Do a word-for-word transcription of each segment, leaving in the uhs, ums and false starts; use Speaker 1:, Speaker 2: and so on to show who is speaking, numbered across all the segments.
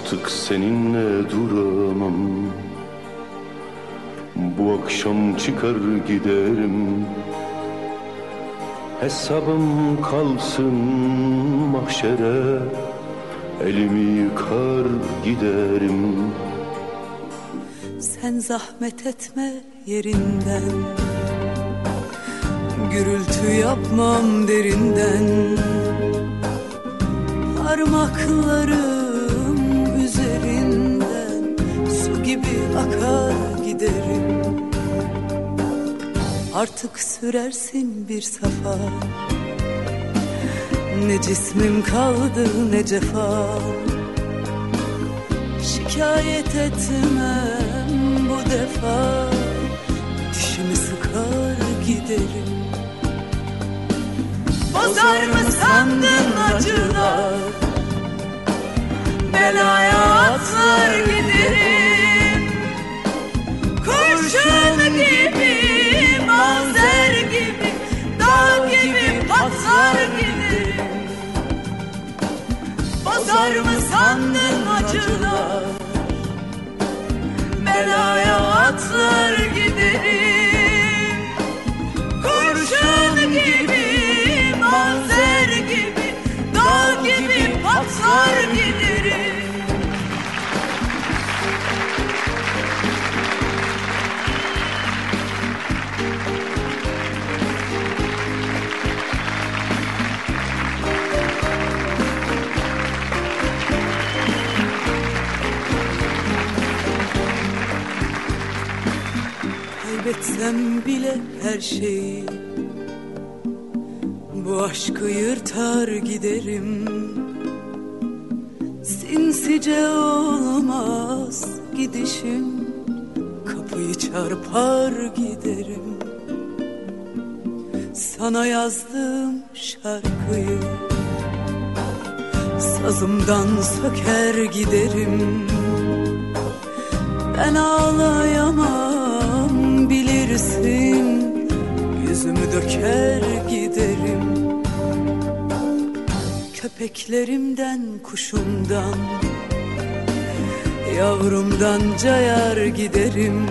Speaker 1: Artık seninle duramam. Bu akşam çıkar giderim. Hesabım kalsın mahşere, elimi yıkar giderim.
Speaker 2: Sen zahmet etme yerinden, gürültü yapmam derinden. Parmaklarım üzerinden su gibi akar giderim. Artık sürersin bir safa, ne cismim kaldı ne cefa. Şikayet etmem bu defa, dişimi sıkar giderim. Bozar mı sandın acılar, belaya atlar giderim. Kurşun gibi, manzer gibi, dağ gibi patlar giderim. Bozar mı sandın acılar, belaya atlar giderim. Kurşun gibi, manzer gibi, dağ gibi patlar giderim. Kaybetsem bile her şeyi, bu aşkı yırtar giderim. Sinsice olmaz gidişim, kapıyı çarpar giderim. Sana yazdığım şarkıyı sazımdan söker giderim. Ben ağlayamam bilirsin, yüzümü döker giderim. Köpeklerimden, kuşumdan, yavrumdan cayar giderim.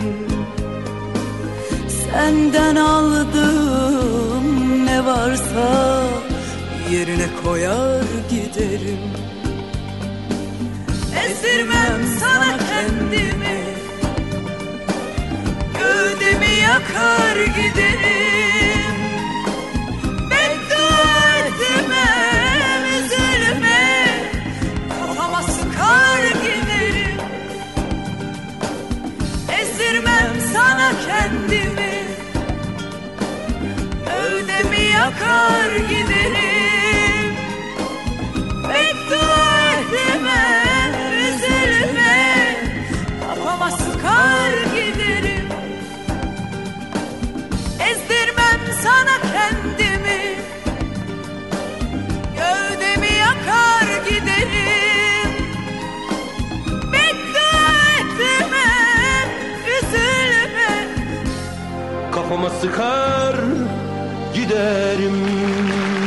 Speaker 2: Senden aldığım ne varsa yerine koyar giderim. Ezdirmem sana kendimi, gövdemi yakar giderim. Beddua etmem üzülme, kafama sıkar giderim. Ezdirmem sana kendimi, gövdemi yakar giderim. Beddua etmem üzülme, kafama sıkar giderim. Ezdirmem sana kendimi, gövdemi yakar giderim. Beddua etmem üzülme,
Speaker 1: Kafama sıkar giderim.